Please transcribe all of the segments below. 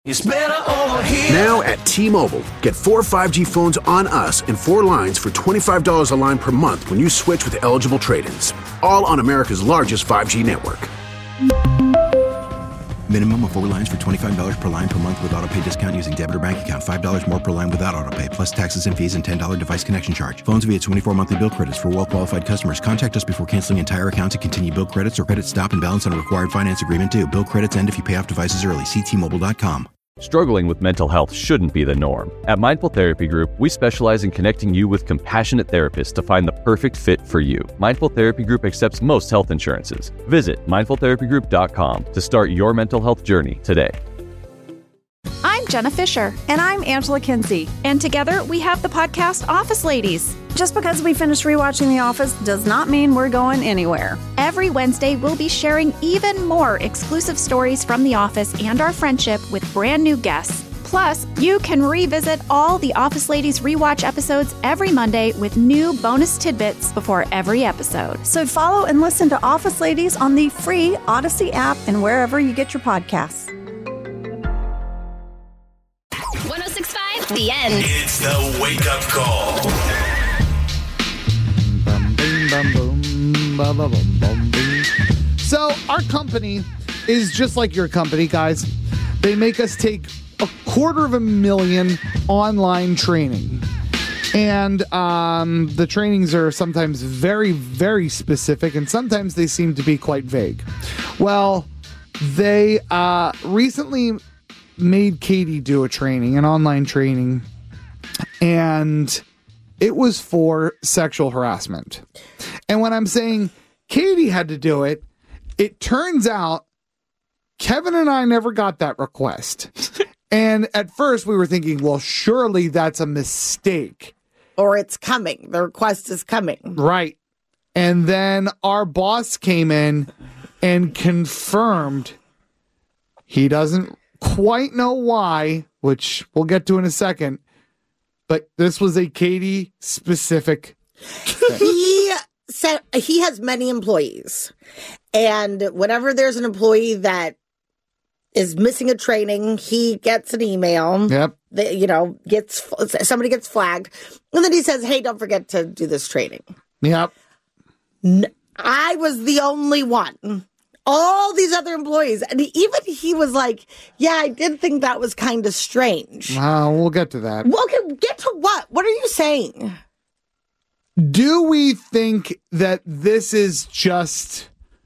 It's better over here. Now at T-Mobile, get 4 5G phones on us and 4 lines for $25 a line per month when you switch with eligible trade-ins. All on America's largest 5G network. Minimum of 4 lines for $25 per line per month with autopay discount using debit or bank account. $5 more per line without autopay, plus taxes and fees and $10 device connection charge. Phones via 24 monthly bill credits for well-qualified customers. Contact us before canceling entire account to continue bill credits or credit stop and balance on a required finance agreement due. Bill credits end if you pay off devices early. See T-Mobile.com. Struggling with mental health shouldn't be the norm. At Mindful Therapy Group, we specialize in connecting you with compassionate therapists to find the perfect fit for you. Mindful Therapy Group accepts most health insurances. Visit mindfultherapygroup.com to start your mental health journey today. I'm Jenna Fisher. And I'm Angela Kinsey. And together we have the podcast Office Ladies. Just because we finished rewatching The Office does not mean we're going anywhere. Every Wednesday, we'll be sharing even more exclusive stories from The Office and our friendship with brand new guests. Plus, you can revisit all the Office Ladies rewatch episodes every Monday with new bonus tidbits before every episode. So follow and listen to Office Ladies on the free Odyssey app and wherever you get your podcasts. 106.5, The End. It's the wake-up call. So our company is just like your company, guys. They make us take 250,000 online training. And the trainings are sometimes very, very specific, and sometimes they seem to be quite vague. Well, they recently made Katie do a training, an online training, and it was for sexual harassment. And when I'm saying Katie had to do it, it turns out Kevin and I never got that request. And at first we were thinking, well, surely that's a mistake. Or it's coming. The request is coming. Right. And then our boss came in and confirmed he doesn't quite know why, which we'll get to in a second, but this was a Katie specific thing. He said he has many employees, and whenever there's an employee that is missing a training, he gets an email. Yep. That, somebody gets flagged, and then he says, "Hey, don't forget to do this training." Yep. I was the only one. All these other employees, and he was like, "Yeah, I did think that was kind of strange." We'll get to that. Well, okay, get to what? What are you saying? Do we think that this is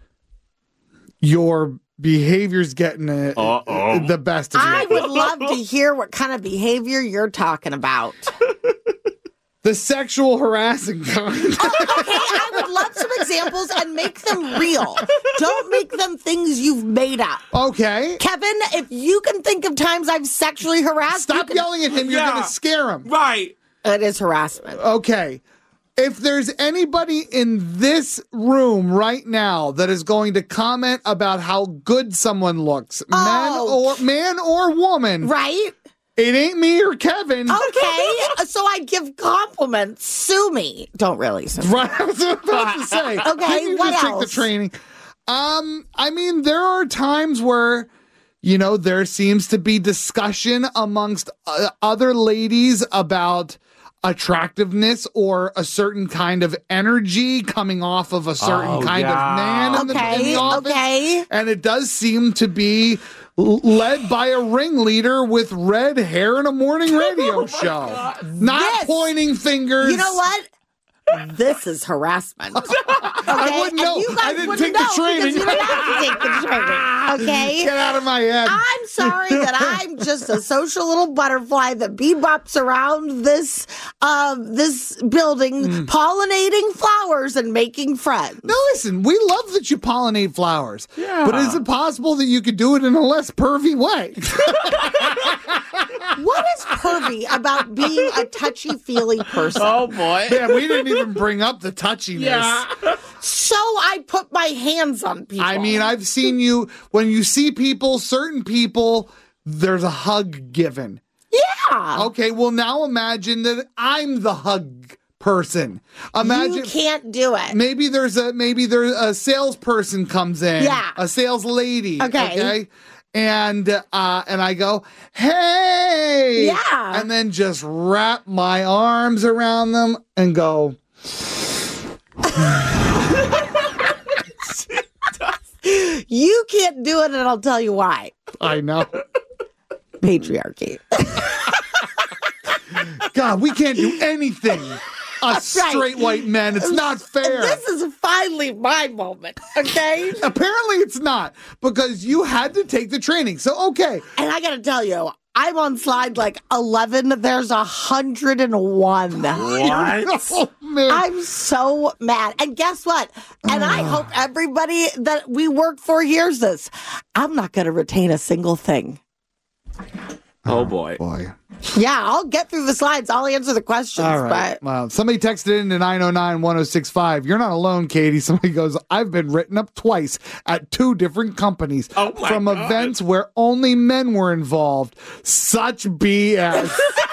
your behavior's getting the best of you? I would love to hear what kind of behavior you're talking about. The sexual harassing kind. Okay, I would love some examples and make them real. Don't make them things you've made up. Okay. Kevin, if you can think of times I've sexually harassed... Stop yelling at him. You're going to scare him. Right. It is harassment. Okay. If there's anybody in this room right now that is going to comment about how good someone looks, man or woman... Right? It ain't me or Kevin. Okay, so I give compliments. Sue me. Don't really sue me. Right, I was about to say. Okay, what just else? Take the training. I mean, there are times where, there seems to be discussion amongst other ladies about attractiveness or a certain kind of energy coming off of a certain kind of man in the office. Okay. And it does seem to be led by a ringleader with red hair and a morning radio show. Not pointing fingers. You know what? This is harassment. Okay? I wouldn't know. I didn't take the training. You didn't have to take the training. Okay? Get out of my head. I'm sorry that I'm just a social little butterfly that bebops around this building, pollinating flowers and making friends. No, listen, we love that you pollinate flowers. Yeah. But is it possible that you could do it in a less pervy way? What is pervy about being a touchy-feely person? Oh, boy. Yeah, we didn't even bring up the touchiness. Yeah. So I put my hands on people. I mean, I've seen you, when you see people, certain people, there's a hug given. Yeah. Okay, well, now imagine that I'm the hug person. Imagine you can't do it. Maybe there's a salesperson comes in. Yeah. A sales lady. Okay. And I go, hey! Yeah. And then just wrap my arms around them and go, You can't do it, and I'll tell you why. I know. Patriarchy. God, we can't do anything. Us Right. straight white men. It's not fair. This is finally my moment, okay? Apparently it's not, because you had to take the training. So, okay. And I gotta tell you, I'm on slide like 11. There's 101. Oh, man. I'm so mad. And guess what? And I hope everybody that we work for hears this. I'm not going to retain a single thing. Oh, boy. Yeah, I'll get through the slides. I'll answer the questions. All right. But Well, somebody texted into 909-1065. You're not alone, Katie. Somebody goes, I've been written up twice at 2 different companies from events where only men were involved. Such BS.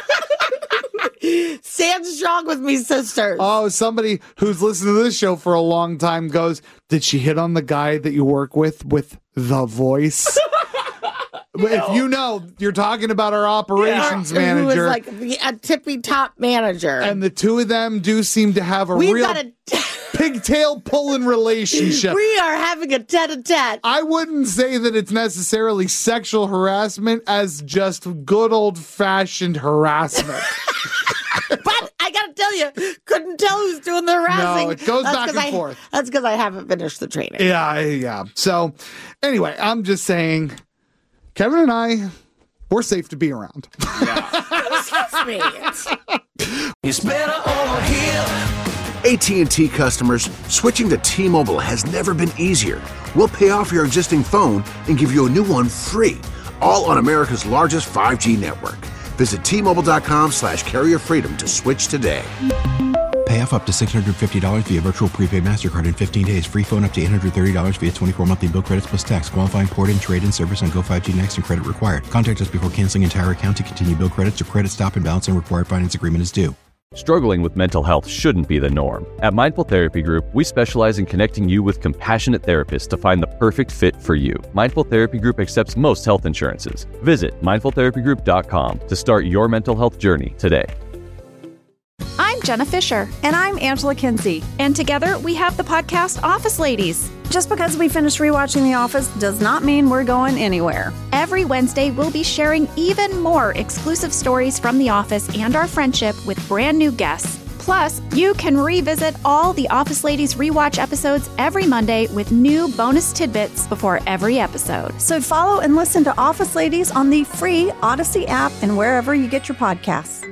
stand strong with me, sisters. Oh, somebody who's listened to this show for a long time goes, did she hit on the guy that you work with the voice? If you know, you're talking about our operations manager. Who was like a tippy top manager. And the two of them do seem to have a real pigtail pulling relationship. We are having a tete-a-tete. I wouldn't say that it's necessarily sexual harassment as just good old-fashioned harassment. But I gotta tell you, couldn't tell who's doing the harassing. No, it goes back and forth. That's because I haven't finished the training. Yeah. So, anyway, I'm just saying, Kevin and I, we're safe to be around. Excuse me. It's better over here. AT&T customers, switching to T-Mobile has never been easier. We'll pay off your existing phone and give you a new one free, all on America's largest 5G network. Visit T-Mobile.com/carrierfreedom to switch today. Pay off up to $650 via virtual prepaid MasterCard in 15 days. Free phone up to $830 via 24 monthly bill credits plus tax. Qualifying port and trade-in service on Go 5G Next and credit required. Contact us before canceling entire account to continue bill credits or credit stop and balance and required finance agreement is due. Struggling with mental health shouldn't be the norm. At Mindful Therapy Group, we specialize in connecting you with compassionate therapists to find the perfect fit for you. Mindful Therapy Group accepts most health insurances. Visit mindfultherapygroup.com to start your mental health journey today. I'm Jenna Fisher. And I'm Angela Kinsey. And together we have the podcast Office Ladies. Just because we finished rewatching The Office does not mean we're going anywhere. Every Wednesday, we'll be sharing even more exclusive stories from The Office and our friendship with brand new guests. Plus, you can revisit all the Office Ladies rewatch episodes every Monday with new bonus tidbits before every episode. So follow and listen to Office Ladies on the free Odyssey app and wherever you get your podcasts.